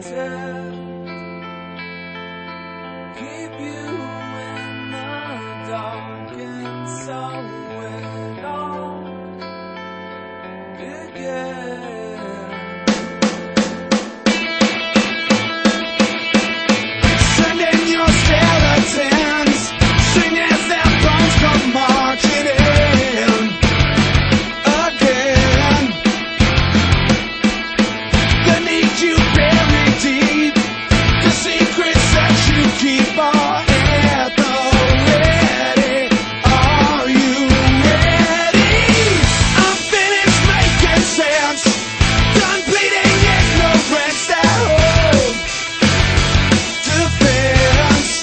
pretend, keep you in the dark, and so it all began. Sending your skeletons, sing as their bones come marching in again. They need you buried deep, the secrets that you keep are at the ready. Are you ready? I'm finished making sense, done bleeding ignorance that holds defense.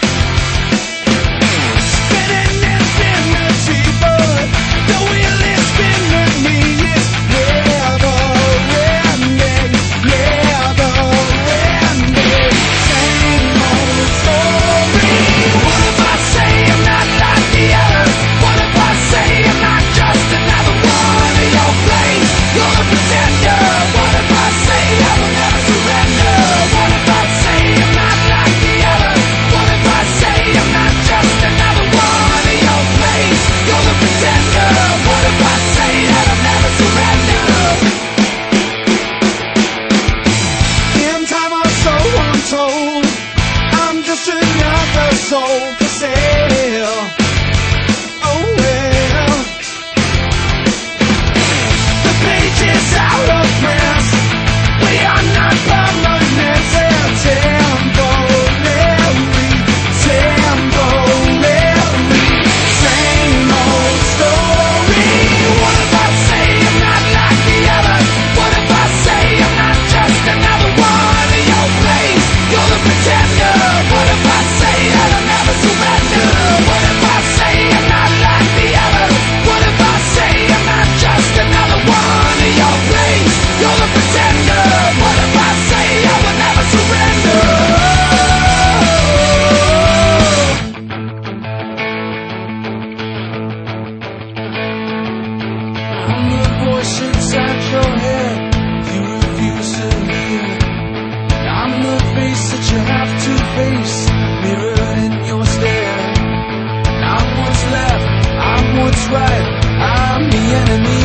Spinning infinity, but the wheel is spinning me. It's never ending, never ending. Same old story. What if I say I'm not like the others? What if I say I'm not just another one of your plays? You're the pretender. What if I say I will never surrender? What if I say I'm not like the others? What if I say I'm not just another one of your plays? You're the pretender. What if I say that I'll never surrender? In time or so I'm told, I'm just another soul for sale. Oh well, the page is out of print. We are not permanent. They're temporary, temporary. Same old story. What if I say I'm not like the others? What if I say I'm not just another one of your plays? You're the pretender. What if I say that I'll never surrender? What if I say I'm not like the others? What if I say I'm not just another one of your plays? You're the pretender. What if I say I will never surrender? I'm the voice inside your head you refuse to hear. I'm the face that you have to face, mirrored in your stare. I'm what's left, I'm what's right, I'm the enemy